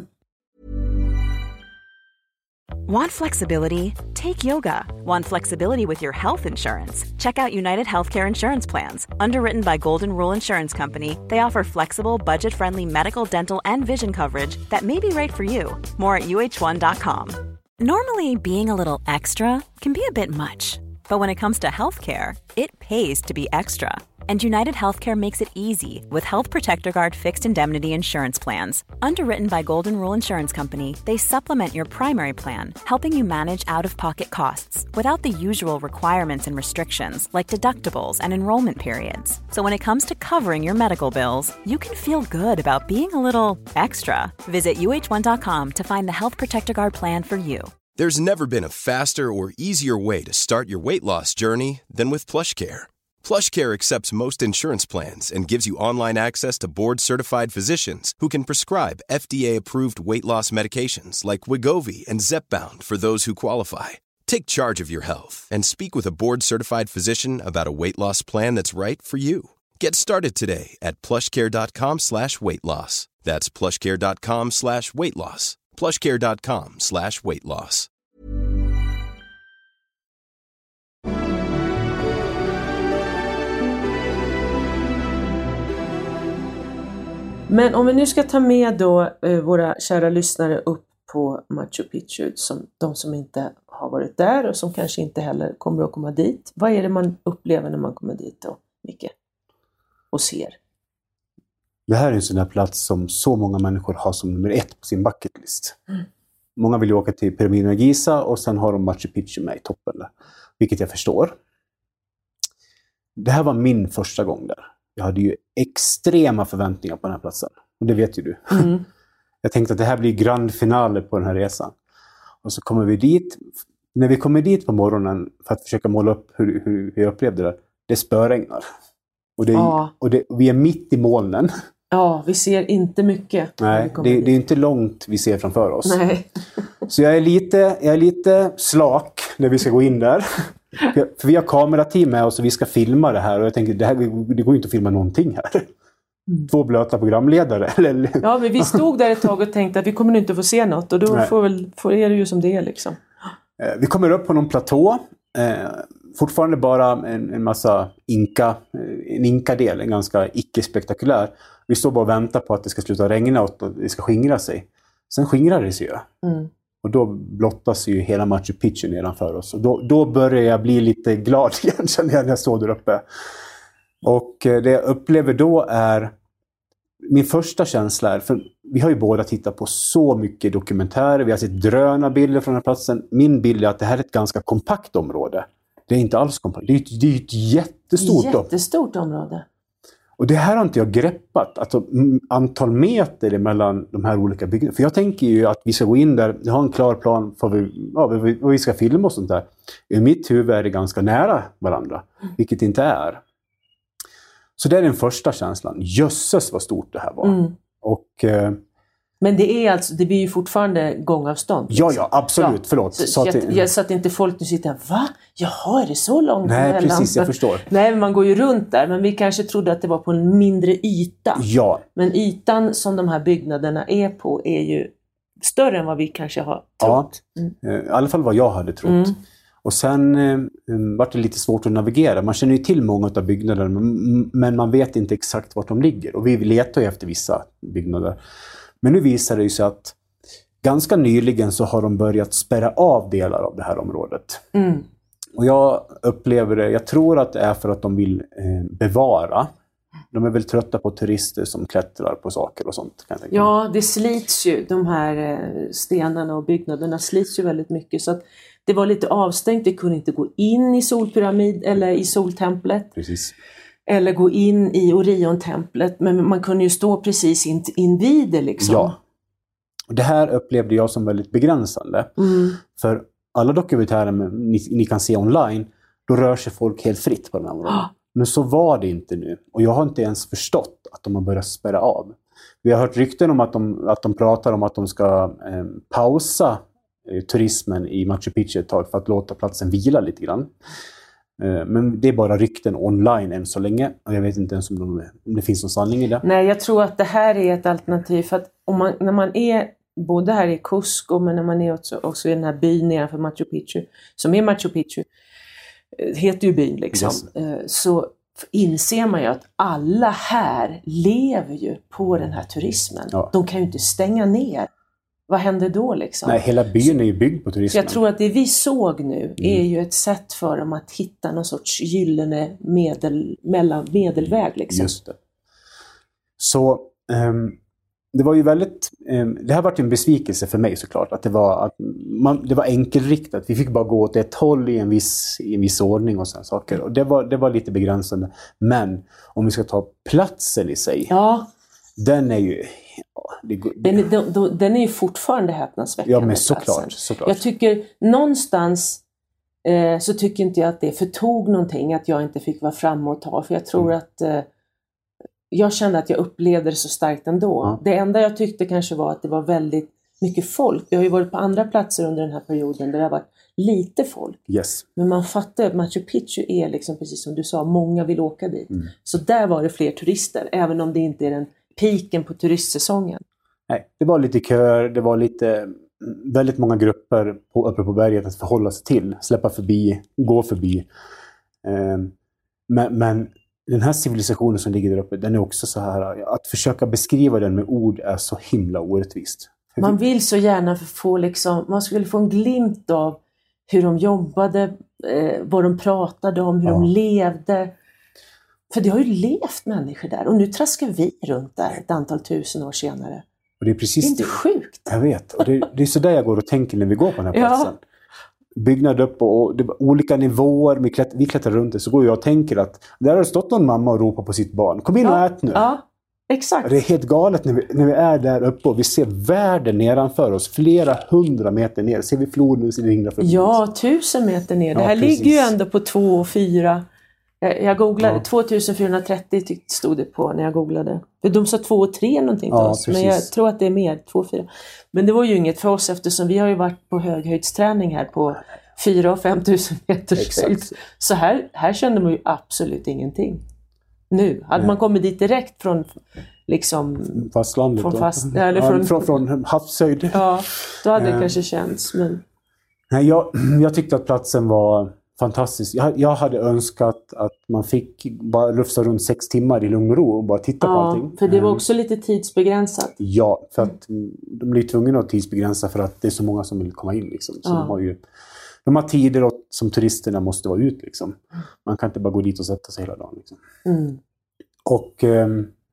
Want flexibility? Take yoga. Want flexibility with your health insurance? Check out United Healthcare Insurance Plans. Underwritten by Golden Rule Insurance Company, they offer flexible, budget-friendly medical, dental, and vision coverage that may be right for you. More at U H one dot com. Normally, being a little extra can be a bit much. But when it comes to healthcare, it pays to be extra. And United Healthcare makes it easy with Health Protector Guard fixed indemnity insurance plans. Underwritten by Golden Rule Insurance Company, they supplement your primary plan, helping you manage out-of-pocket costs without the usual requirements and restrictions like deductibles and enrollment periods. So when it comes to covering your medical bills, you can feel good about being a little extra. Visit U H one dot com to find the Health Protector Guard plan for you. There's never been a faster or easier way to start your weight loss journey than with PlushCare. PlushCare accepts most insurance plans and gives you online access to board-certified physicians who can prescribe F D A-approved weight loss medications like Wegovy and Zepbound for those who qualify. Take charge of your health and speak with a board-certified physician about a weight loss plan that's right for you. Get started today at plushcare.com slash weight loss. That's plushcare.com slash weight loss. plushcare.com slash weight loss. Men om vi nu ska ta med då eh, våra kära lyssnare upp på Machu Picchu, som de som inte har varit där och som kanske inte heller kommer att komma dit. Vad är det man upplever när man kommer dit då, Micke? Och ser? Det här är en sån här plats som så många människor har som nummer ett på sin bucket list. Mm. Många vill åka till pyramiden i Giza och sen har de Machu Picchu med i toppen där. Vilket jag förstår. Det här var min första gång där. Jag hade ju extrema förväntningar på den här platsen. Och det vet ju du. Mm. Jag tänkte att det här blir grandfinale på den här resan. Och så kommer vi dit. När vi kommer dit på morgonen för att försöka måla upp hur, hur vi upplevde det. Det spöregnar. Och, det, ja. och, det, och vi är mitt i molnen. Ja, vi ser inte mycket. Nej, det, det är inte långt vi ser framför oss. Nej. Så jag är, lite, jag är lite slak när vi ska gå in där. För vi har kamerateam med oss och vi ska filma det här. Och jag tänker, det, här, det går inte att filma någonting här. Mm. Två blöta programledare. Ja, men vi stod där ett tag och tänkte att vi kommer inte få se något. Och då får, väl, får är det ju som det är liksom. Vi kommer upp på någon platå. Eh, fortfarande bara en, en massa inka, en inka-del, en ganska icke-spektakulär. Vi står bara och väntar på att det ska sluta regna och att det ska skingra sig. Sen skingrar det sig ju. Mm. Och då blottas ju hela Machu Picchu nedanför oss. Och då, då börjar jag bli lite glad igen när jag står där uppe. Och det jag upplever då är min första känsla är, för vi har ju båda tittat på så mycket dokumentärer, vi har sett drönarbilder från den här platsen. Min bild är att det här är ett ganska kompakt område. Det är inte alls kompakt, det är ett, det är ett jättestort, jättestort område. Och det här har inte jag greppat, alltså antal meter mellan de här olika byggnaderna. För jag tänker ju att vi ska gå in där, jag har en klar plan för vi, ja, vad vi ska filma och sånt där. I mitt huvud är det ganska nära varandra, vilket inte är. Så det är den första känslan. Jösses vad stort det här var. Mm. Och, eh, men det är alltså, det blir ju fortfarande gångavstånd. Liksom. Ja, ja, absolut. Ja. Förlåt. Så, så, att, jag, jag, så att inte folk nu sitter här, va? Jaha, är det så långt? Nej, mellan? Precis, jag förstår. Nej, man går ju runt där. Men vi kanske trodde att det var på en mindre yta. Ja. Men ytan som de här byggnaderna är på är ju större än vad vi kanske har trott. Ja, mm. I alla fall vad jag hade trott. Mm. Och sen eh, var det lite svårt att navigera. Man känner ju till många av byggnaderna, men man vet inte exakt vart de ligger. Och vi letar ju efter vissa byggnader. Men nu visar det ju sig att ganska nyligen så har de börjat spärra av delar av det här området. Mm. Och jag upplever det, jag tror att det är för att de vill eh, bevara. De är väl trötta på turister som klättrar på saker och sånt. Kan jag tänka. Ja, det slits ju. De här stenarna och byggnaderna slits ju väldigt mycket. Så att det var lite avstängt. Vi kunde inte gå in i solpyramid eller i soltemplet. Precis. Eller gå in i Orion-templet. Men man kunde ju stå precis in, invid det liksom. Ja. Och det här upplevde jag som väldigt begränsande. Mm. För alla dokumentärer ni, ni kan se online, då rör sig folk helt fritt på den här områden. Men så var det inte nu. Och jag har inte ens förstått att de har börjat spärra av. Vi har hört rykten om att de, att de pratar om att de ska eh, pausa eh, turismen i Machu Picchu ett tag för att låta platsen vila lite grann. Eh, men det är bara rykten online än så länge. Och jag vet inte ens om, de, om det finns någon sanning i det. Nej, jag tror att det här är ett alternativ. För att om man, när man är både här i Cusco, men när man är också, också i den här byn nedanför Machu Picchu, som är Machu Picchu, heter ju byn liksom, yes. Så inser man ju att alla här lever ju på den här turismen. Ja. De kan ju inte stänga ner. Vad händer då liksom? Nej, hela byn är ju byggd på turismen. Jag tror att det vi såg nu mm. är ju ett sätt för dem att hitta någon sorts gyllene medel, mellan, medelväg liksom. Just det. Så um, det var ju väldigt, um, det har varit en besvikelse för mig såklart. Att det var, att man, det var enkelriktat. Vi fick bara gå åt ett håll i en viss, i en viss ordning och sådana saker. Och det var, det var lite begränsande. Men om vi ska ta platsen i sig. Ja. Den är ju... Ja, det, den, är, den, den är ju fortfarande häpnadsväckande. Ja, men såklart, såklart. Jag tycker någonstans eh, så tycker inte jag att det förtog någonting att jag inte fick vara framme och ta. För jag tror mm. att eh, jag kände att jag upplevde det så starkt ändå. Mm. Det enda jag tyckte kanske var att det var väldigt mycket folk. Vi har ju varit på andra platser under den här perioden där det har varit lite folk. Yes. Men man fattar att Machu Picchu är liksom precis som du sa, många vill åka dit. Mm. Så där var det fler turister, även om det inte är den piken på turistsäsongen. Nej, det var lite köer, det var lite väldigt många grupper på, uppe på berget att förhålla sig till, släppa förbi, gå förbi. Eh, men, men den här civilisationen som ligger där uppe, den är också så här, att försöka beskriva den med ord är så himla orättvist. Man vill så gärna få liksom, man skulle få en glimt av hur de jobbade, eh, vad de pratade om, hur ja. de levde. För det har ju levt människor där och nu traskar vi runt där ett antal tusen år senare. Och det är precis det är inte det. Sjukt. Jag vet, och det, det är så där jag går och tänker när vi går på den här platsen. Ja. Byggnad upp och det var olika nivåer, vi, klätt, vi klättrar runt det, så går jag och tänker att där har stått någon mamma och ropat på sitt barn. Kom in ja. och ät nu. Ja, exakt. Det är helt galet när vi, när vi är där uppe och vi ser världen nedanför oss, flera hundra meter ner. Ser vi floden som ringlar förbi. Ja, tusen meter ner. Det ja, här precis. ligger ju ändå på två och fyra. Jag, jag googlade, ja. tvåtusenfyrahundratrettio stod det på när jag googlade. För de sa två och tre någonting till ja, oss. precis. Men jag tror att det är mer, två och fyra. Men det var ju inget för oss eftersom vi har ju varit på höghöjdsträning här på fyra och fem tusen meter höjd. Så här, här kände man ju absolut ingenting. Nu, hade Nej. man kommit dit direkt från liksom fastlandet från, fast, eller från, ja, från, från havshöjd. Ja, då hade det eh. kanske känts. Men... Nej, jag, jag tyckte att platsen var fantastisk. Jag, jag hade önskat att man fick bara lufsa runt sex timmar i lugn och ro och bara titta ja, på allting. För det var också lite tidsbegränsat. Ja, för att de blir tvungna att tidsbegränsa för att det är så många som vill komma in. Liksom. Så ja. de har ju de har tider som turisterna måste vara ut. Liksom. Man kan inte bara gå dit och sätta sig hela dagen. Liksom. Mm. Och, eh,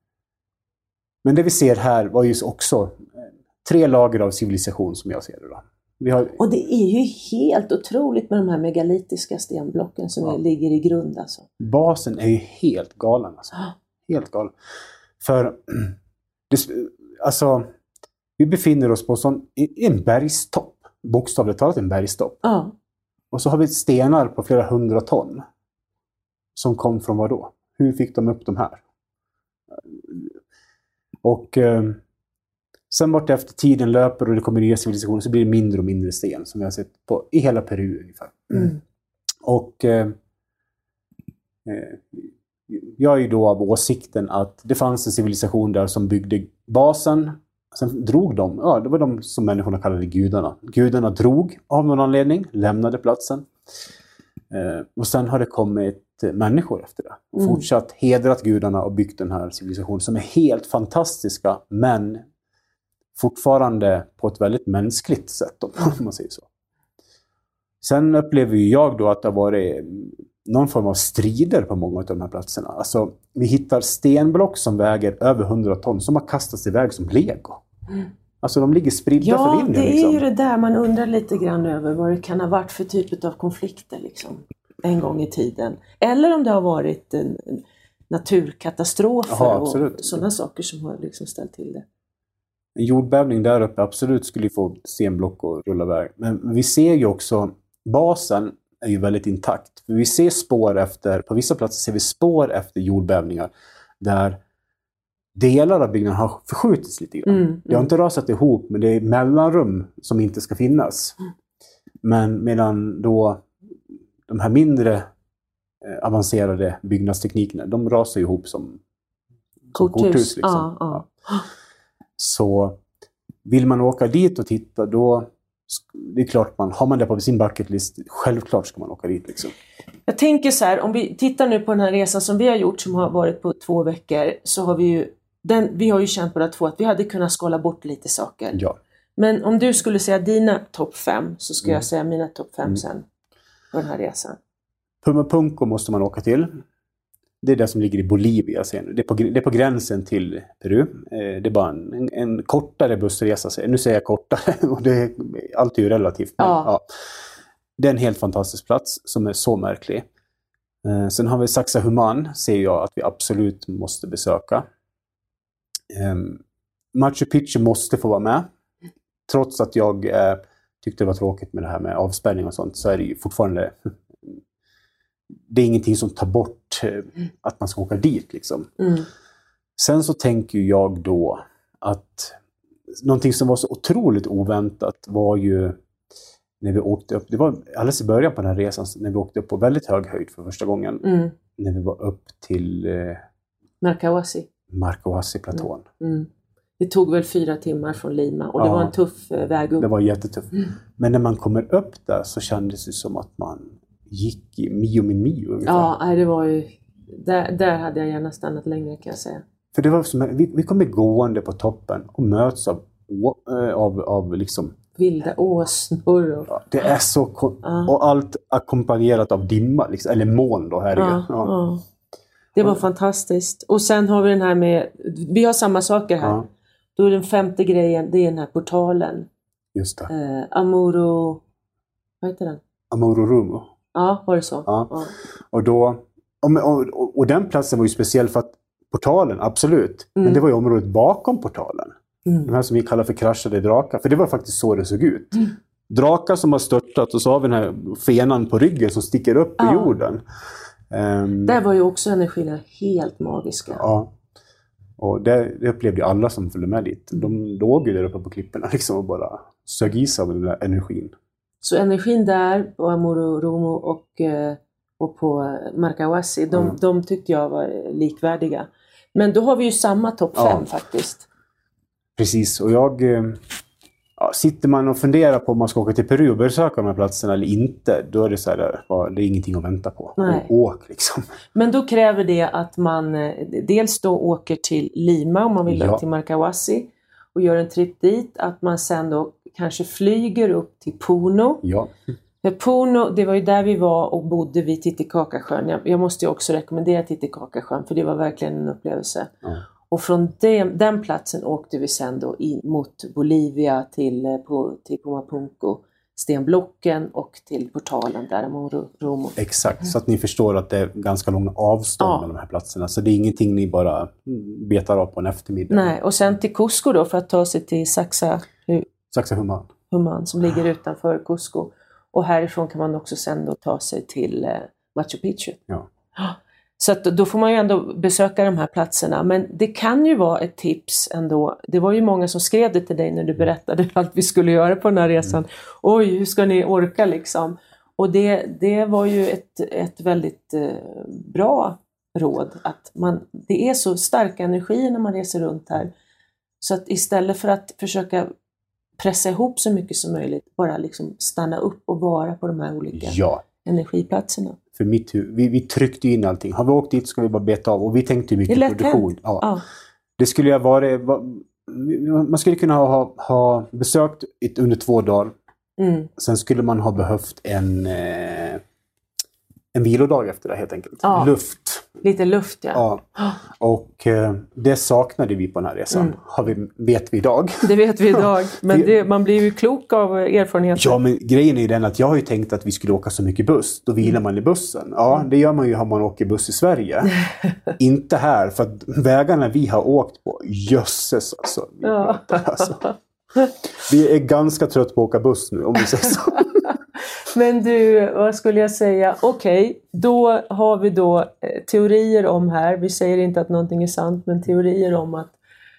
men det vi ser här var ju också tre lager av civilisation som jag ser det då. Vi har... Och det är ju helt otroligt med de här megalitiska stenblocken som ja. ligger i grund. Alltså. Basen är ju helt galen. Alltså. Helt galen. För det, alltså, vi befinner oss på sån, en bergstopp. Bokstavligt talat en bergstopp. Ja. Och så har vi stenar på flera hundra ton. Som kom från vad då? Hur fick de upp de här? Och eh, sen vart efter tiden löper och det kommer nya civilisationer så blir det mindre och mindre sten som vi har sett på i hela Peru ungefär. Mm. Och eh, eh, jag är ju då av åsikten att det fanns en civilisation där som byggde basen. Sen drog de, ja det var de som människorna kallade gudarna. Gudarna drog av någon anledning, lämnade platsen. Eh, och sen har det kommit människor efter det. Och Mm. fortsatt hedrat gudarna och byggt den här civilisationen som är helt fantastiska men fortfarande på ett väldigt mänskligt sätt om man säger så. Sen upplever ju jag då att det har varit någon form av strider på många av de här platserna. Alltså vi hittar stenblock som väger över hundra ton som har kastats iväg som lego. Mm. Alltså de ligger spridda ja, för vinden. Ja, det är liksom. ju det där man undrar lite grann över vad det kan ha varit för typ av konflikter liksom, en gång i tiden. Eller om det har varit en, en naturkatastrofer Aha, och sådana saker som har liksom ställt till det. En jordbävning där uppe absolut skulle få stenblock och rulla iväg. Men vi ser ju också, basen är ju väldigt intakt. För vi ser spår efter, på vissa platser ser vi spår efter jordbävningar där delar av byggnaden har förskjutits lite grann. Mm, mm. Det har inte rasat ihop, men det är mellanrum som inte ska finnas. Mm. Men medan då de här mindre eh, avancerade byggnadsteknikerna, de rasar ihop som, som korthus. korthus liksom. Ah, ah. Ja. Så vill man åka dit och titta, då det är klart man, har man det på sin bucketlist, självklart ska man åka dit liksom. Jag tänker så här, om vi tittar nu på den här resan som vi har gjort som har varit på två veckor, så har vi ju den, vi har ju känt båda två att vi hade kunnat skala bort lite saker. Ja. Men om du skulle säga dina topp fem, så ska mm. jag säga mina topp fem mm. sen på den här resan. Pumapunco måste man åka till. Det är det som ligger i Bolivia. Det är på, det är på gränsen till Peru. Det är bara en, en, en kortare bussresa. Nu säger jag kortare och det är alltid relativt. Men, ja. Ja. Det är en helt fantastisk plats som är så märklig. Sen har vi Sacsayhuaman, ser jag att vi absolut måste besöka. Machu Picchu måste få vara med. Trots att jag eh, tyckte det var tråkigt med det här med avspärrning och sånt, så är det ju fortfarande det är ingenting som tar bort eh, att man ska åka dit liksom. Mm. Sen så tänker jag då att någonting som var så otroligt oväntat var ju när vi åkte upp, det var alldeles i början på den här resan när vi åkte upp på väldigt hög höjd för första gången. Mm. När vi var upp till eh, Marcahuasi. Marcahuasi-platån. Mm. Mm. Det tog väl fyra timmar från Lima och det ja, var en tuff eh, väg upp. Det var jättetufft. Mm. Men när man kommer upp där så kändes det som att man gick i mio min mio ungefär. Ja, det var ju där, där hade jag gärna stannat längre kan jag säga. För det var som, vi, vi kommer gående på toppen och möts av, av, av liksom... vilda åsnor. Och... Ja, det är så... Uh. Och allt ackompanjerat av dimma, liksom, eller moln då, här. Uh, ja. Uh. Det var fantastiskt. Och sen har vi den här med... Vi har samma saker här. Uh. Då är den femte grejen, det är den här portalen. Just det. Eh, Amuro... Vad heter den? Amuro Rumo. Ja, var det så? Ja. Uh. Och då... Och, och, och den platsen var ju speciell för att portalen, absolut. Mm. Men det var ju området bakom portalen. Mm. De här som vi kallar för kraschade drakar. För det var faktiskt så det såg ut. Mm. Drakar som har störtat och så har vi den här fenan på ryggen som sticker upp ja. i jorden. Um, Där var ju också energierna helt magiska. Ja. Och det, det upplevde alla som följde med dit. De låg ju där uppe på klipporna liksom och bara sög i sig av den där energin. Så energin där på Amuro Rumo och, och på Marcahuasi, de, mm. de tyckte jag var likvärdiga. Men då har vi ju samma topp fem ja. faktiskt. Precis, och jag... Ja, sitter man och funderar på om man ska åka till Peru och besöka de här platserna eller inte, då är det så här, det är ingenting att vänta på. Nej. Åk liksom. Men då kräver det att man dels då åker till Lima om man vill ja. till Marcahuasi och gör en trip dit. Att man sen då kanske flyger upp till Puno. Ja. För Puno, det var ju där vi var och bodde vid Titicacasjön. Jag, jag måste ju också rekommendera Titicacasjön för det var verkligen en upplevelse. Ja. Och från det, den platsen åkte vi sen då in mot Bolivia till, på, till Pumapunku, stenblocken och till portalen där Amuro Rumo. Exakt, så att ni förstår att det är ganska långa avstånd ja. med de här platserna. Så det är ingenting ni bara betar av på en eftermiddag. Nej, och sen till Cusco då för att ta sig till Saxa, Sacsayhuaman. Human, som ligger utanför Cusco. Och härifrån kan man också sen då ta sig till eh, Machu Picchu. Ja. Så att då får man ju ändå besöka de här platserna. Men det kan ju vara ett tips ändå. Det var ju många som skrev det till dig när du berättade allt vi skulle göra på den här resan. Mm. Oj, hur ska ni orka liksom? Och det, det var ju ett, ett väldigt eh, bra råd. Att man, det är så starka energier när man reser runt här. Så att istället för att försöka pressa ihop så mycket som möjligt. Bara liksom stanna upp och vara på de här olika ja. energiplatserna. För mitt huvud, vi, vi tryckte in allting. Har vi åkt dit ska vi bara beta av. Och vi tänkte mycket produktion. Ja. Ja. Det skulle ju vara... Man skulle kunna ha, ha besökt ett, under två dagar. Mm. Sen skulle man ha behövt en... Eh, en vilodag efter det helt enkelt. Ja. Luft. Lite luft, ja. ja. Och eh, det saknade vi på den här resan. Mm. Har vi, vet vi idag. Det vet vi idag. Men det, man blir ju klok av erfarenheter. Ja, men grejen är ju den att jag har ju tänkt att vi skulle åka så mycket buss. Då vilar mm. man i bussen. Ja, det gör man ju om man åker buss i Sverige. Inte här. För att vägarna vi har åkt på, jösses alltså. Vi, ja. alltså. vi är ganska trött på att åka buss nu, om vi säger så. Men du, vad skulle jag säga? Okej, okay, då har vi då eh, teorier om här. Vi säger inte att någonting är sant, men teorier om att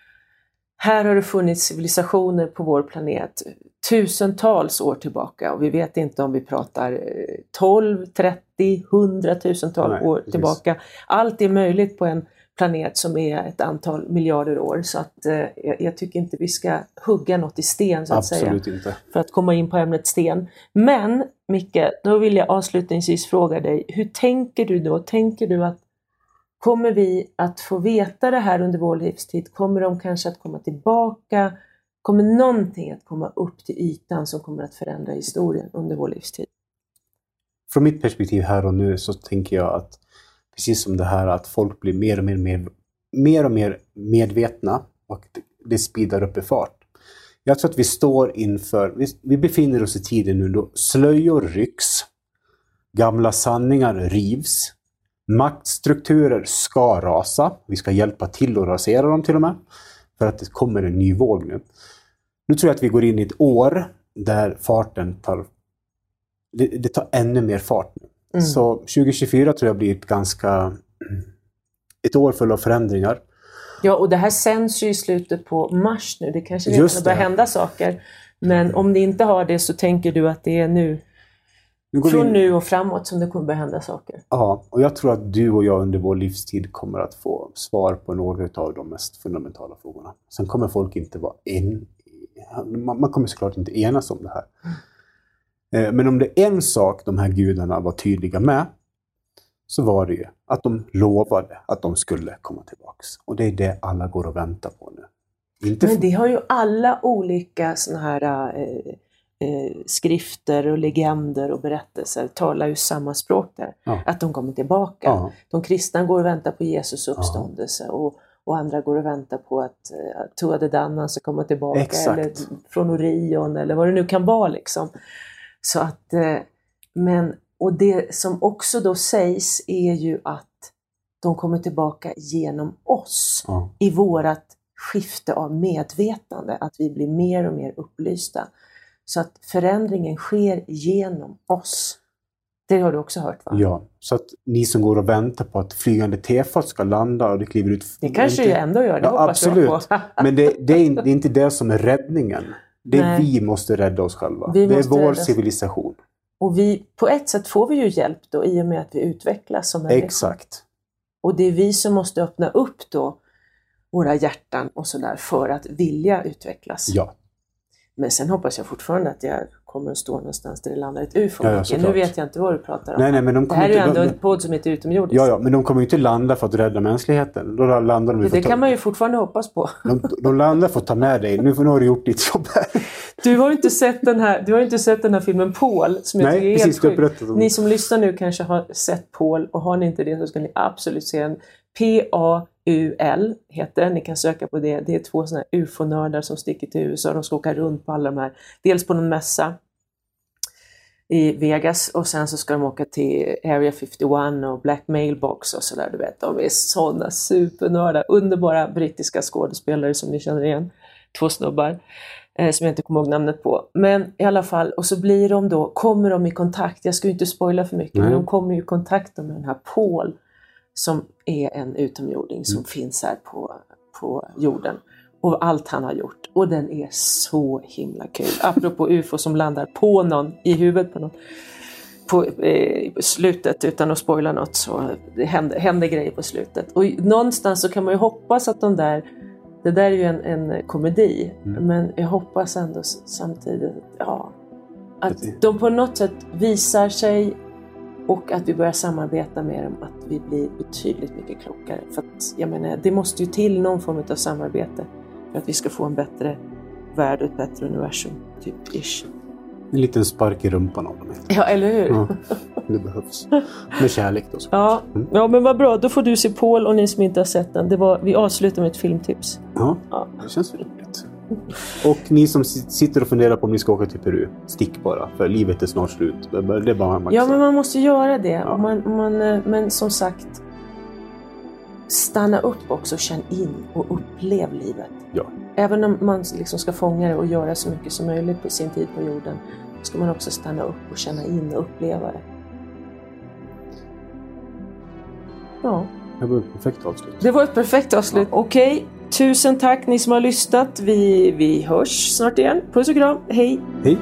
här har det funnits civilisationer på vår planet tusentals år tillbaka. Och vi vet inte om vi pratar tolv, trettio, hundratusentals Nej, år precis. tillbaka. Allt är möjligt på en planet som är ett antal miljarder år. Så att eh, jag tycker inte vi ska hugga något i sten så att Absolut säga. Inte. För att komma in på ämnet sten. Men Micke, då vill jag avslutningsvis fråga dig. Hur tänker du då? Tänker du att kommer vi att få veta det här under vår livstid? Kommer de kanske att komma tillbaka? Kommer någonting att komma upp till ytan som kommer att förändra historien under vår livstid? Från mitt perspektiv här och nu så tänker jag att precis som det här att folk blir mer och mer, mer, mer, och mer medvetna och det speedar upp i fart. Jag tror att vi står inför, vi, vi befinner oss i tiden nu då slöjor rycks, gamla sanningar rivs, maktstrukturer ska rasa, vi ska hjälpa till att rasera dem till och med, för att det kommer en ny våg nu. Nu tror jag att vi går in i ett år där farten tar, det, det tar ännu mer fart nu. Mm. Så tjugo tjugofyra tror jag blir ett ganska ett år full av förändringar. Ja, och det här sänds ju i slutet på mars nu. Det kanske redan börjar hända saker. Men om det inte har det så tänker du att det är nu, nu från in... nu och framåt som det kommer börja hända saker. Ja, och jag tror att du och jag under vår livstid kommer att få svar på några av de mest fundamentala frågorna. Sen kommer folk inte vara en... Man kommer såklart inte enas om det här. Mm. Men om det är en sak de här gudarna var tydliga med, så var det ju att de lovade att de skulle komma tillbaks. Och det är det alla går och väntar på nu. Inte Men det har ju alla olika såna här eh, eh, skrifter och legender och berättelser talar ju samma språk där. Ja. Att de kommer tillbaka. Ja. De kristna går och väntar på Jesus uppståndelse ja. och, och andra går och väntar på att eh, Tuatha Dé Danann ska komma tillbaka. Exakt. Eller från Orion eller vad det nu kan vara liksom. Så att, eh, men, och det som också då sägs är ju att de kommer tillbaka genom oss Ja. i vårat skifte av medvetande, att vi blir mer och mer upplysta. Så att förändringen sker genom oss. Det har du också hört, va? Ja, så att ni som går och väntar på att flygande tefat ska landa och det kliver ut... Det kanske jag ändå gör, det ja, hoppas absolut. jag på. Men det, det, är, det är inte det som är räddningen. Det är Nej. vi måste rädda oss själva. Vi det är måste vår rädda. civilisation. Och vi, på ett sätt får vi ju hjälp då i och med att vi utvecklas som människor. Exakt. Och det är vi som måste öppna upp då våra hjärtan och sådär för att vilja utvecklas. Ja. Men sen hoppas jag fortfarande att jag kommer att stå någonstans där det landar ett U F O. Ja, ja, nu såklart. vet jag inte vad du pratar om. Nej, nej, men de det här är ju inte, ändå de, en podd som heter utomjordiskt. Ja, ja, men de kommer ju inte landa för att rädda mänskligheten. Då landar de det för det ta, kan man ju fortfarande hoppas på. De, de landar för att ta med dig. Nu, nu har du gjort ditt jobb här. Du har ju inte sett den här, du har inte sett den här filmen Paul som jag Nej, tycker är precis, helt du har sjuk. berättat om. Ni som lyssnar nu kanske har sett Paul, och har ni inte det så ska ni absolut se den. P A U L heter den, ni kan söka på det. Det är två sådana här U F O-nördar som sticker till U S A. De ska åka runt på alla de här, dels på någon mässa i Vegas och sen så ska de åka till Area femtioett och Black Mailbox och sådär, du vet. De är sådana supernördar, underbara brittiska skådespelare som ni känner igen. Två snubbar eh, som jag inte kommer ihåg namnet på. Men i alla fall, och så blir de då, kommer de i kontakt, jag ska ju inte spoila för mycket, Nej. men de kommer ju i kontakt med den här Paul som är en utomjording som mm. finns här på, på jorden. Och allt han har gjort. Och den är så himla kul. Apropå U F O som landar på någon, i huvudet på någon. På eh, slutet, utan att spoila något, så det händer, händer grejer på slutet. Och någonstans så kan man ju hoppas att de där, det där är ju en, en komedi. Mm. Men jag hoppas ändå samtidigt, ja, att de på något sätt visar sig. Och att vi börjar samarbeta med dem, att vi blir betydligt mycket klokare. För att, jag menar, det måste ju till någon form av samarbete för att vi ska få en bättre värld och ett bättre universum, typ ish. En liten spark i rumpan av dem. Ja, eller hur? Ja, det behövs. Med kärlek då. Ja, mm. ja, men vad bra. Då får du se Paul, och ni som inte har sett den. Det var, vi avslutar med ett filmtips. Ja, ja. Det känns roligt. Och ni som sitter och funderar på om ni ska åka till Peru, stick bara, för livet är snart slut. Det är bara man ja, men man måste göra det. Ja. Och man, man, men som sagt, stanna upp också, känn in och upplev livet. Ja. Även om man liksom ska fånga det och göra så mycket som möjligt på sin tid på jorden, ska man också stanna upp och känna in och uppleva det. Ja. Det var ett perfekt avslut. Det var ett perfekt avslut. Ja. Okej, tusen tack ni som har lyssnat. Vi, vi hörs snart igen. Puss och kram. Hej. Hej.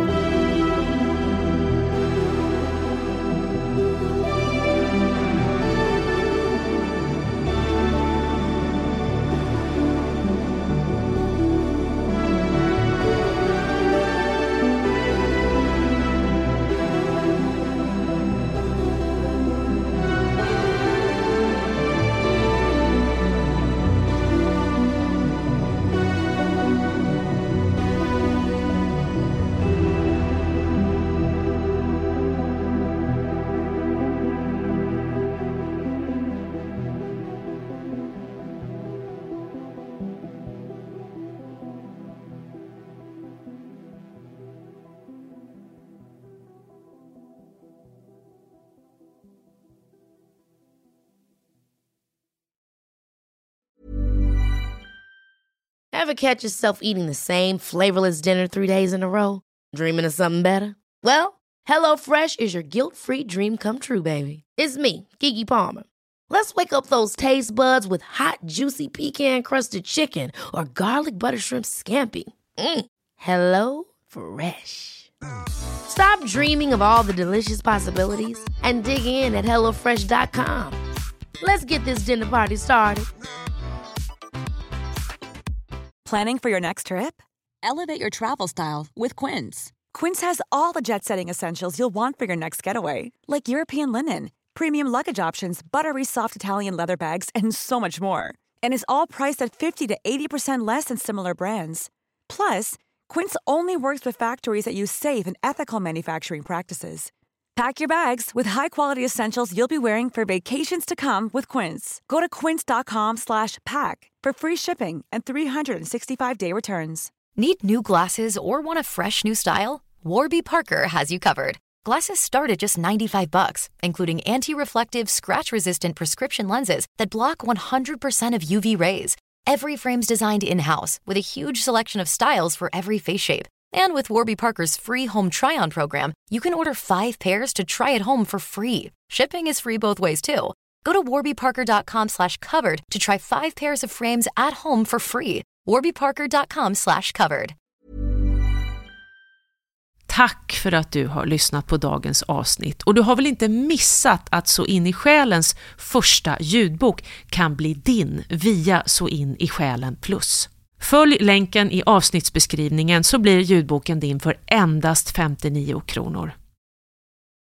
Ever catch yourself eating the same flavorless dinner three days in a row? Dreaming of something better? Well, HelloFresh is your guilt-free dream come true, baby. It's me, Keke Palmer. Let's wake up those taste buds with hot, juicy pecan-crusted chicken or garlic butter shrimp scampi. Mm. Hello Fresh. Stop dreaming of all the delicious possibilities and dig in at hello fresh dot com. Let's get this dinner party started. Planning for your next trip? Elevate your travel style with Quince. Quince has all the jet-setting essentials you'll want for your next getaway, like European linen, premium luggage options, buttery soft Italian leather bags, and so much more. And is all priced at fifty to eighty percent less than similar brands. Plus, Quince only works with factories that use safe and ethical manufacturing practices. Pack your bags with high-quality essentials you'll be wearing for vacations to come with Quince. Go to quince.com slash pack for free shipping and three sixty-five day returns. Need new glasses or want a fresh new style? Warby Parker has you covered. Glasses start at just ninety-five bucks, including anti-reflective, scratch-resistant prescription lenses that block one hundred percent of U V rays. Every frame's designed in-house with a huge selection of styles for every face shape. And with Warby Parker's free home try-on program, you can order five pairs to try at home for free. Shipping is free both ways, too. Go to warbyparker.com slash covered to try five pairs of frames at home for free. warbyparker.com slash covered. Tack för att du har lyssnat på dagens avsnitt. Och du har väl inte missat att Så in i själens första ljudbok kan bli din via Så in i själen plus. Följ länken i avsnittsbeskrivningen så blir ljudboken din för endast femtionio kronor.